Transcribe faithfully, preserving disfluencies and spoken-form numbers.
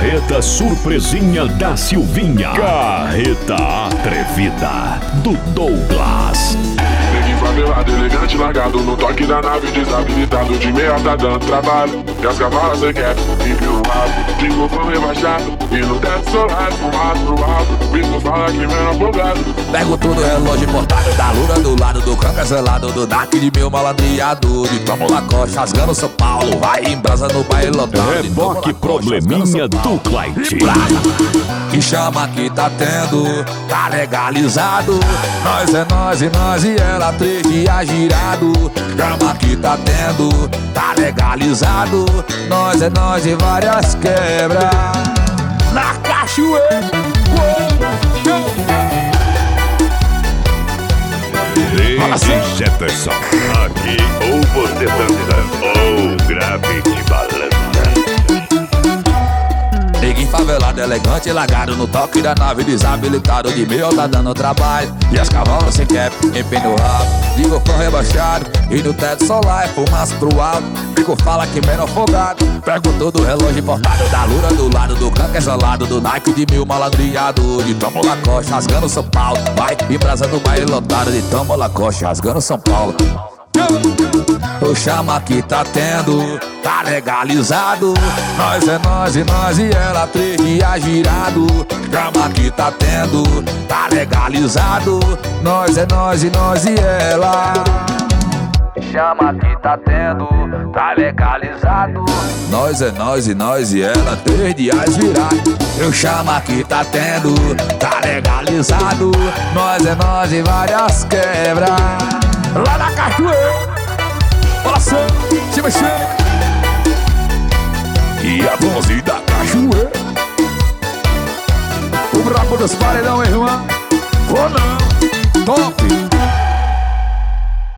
Carreta surpresinha da Silvinha. Carreta atrevida do Douglas. Neguinho favelado, elegante, largado no toque da nave, desabilitado de meia tá dando trabalho. E as cavalas cê quer, limpe no rabo, de golfão rebaixado, e no teto solar, fumado pro alto. Bico fala que menor folgado. Pego tudo, relógio importado, da lura do lado do canca zelado, do Dark de meu malandreado, de tomo Lacoste, rasgando São Paulo, vai em brasa no baile lotado. Reboque probleminha do Clyde. Que chama que tá tendo, tá legalizado. Nós é nós e nós e ela, três dias girado. Chama que tá tendo, tá legalizado. Nós é nós e várias quebras na cachoeira. Lady Jefferson. Aqui ou você dança ou grafite balança. Neguinho favelado, elegante, largado no toque da nave, desabilitado de meio tá dando trabalho. E as cavalas sem cap, empina o rabo, digo com rebaixado, e no teto solar é fumaça pro alto. Fico fala que menor folgado, pego todo o relógio importado, da lura do lado do canca isolado, do Nike de mil malandreado, de tomo Lacoste, rasgando São Paulo, vai em brasa do baile lotado, de tomo Lacoste, rasgando São Paulo. O chama que tá tendo, tá legalizado. Nós é nós e nós e ela, três dias girado. Chama que tá tendo, tá legalizado. Nós é nós e nós e ela. Chama que tá tendo, tá legalizado. Nós é nós e nós e ela, três dias virado. Eu chama que tá tendo, tá legalizado. Nós é nós e várias quebras lá na cachoeira. Balançando, se mexendo. E a voz da cachoeira. O brabo dos paredão, irmão. Ou não, top.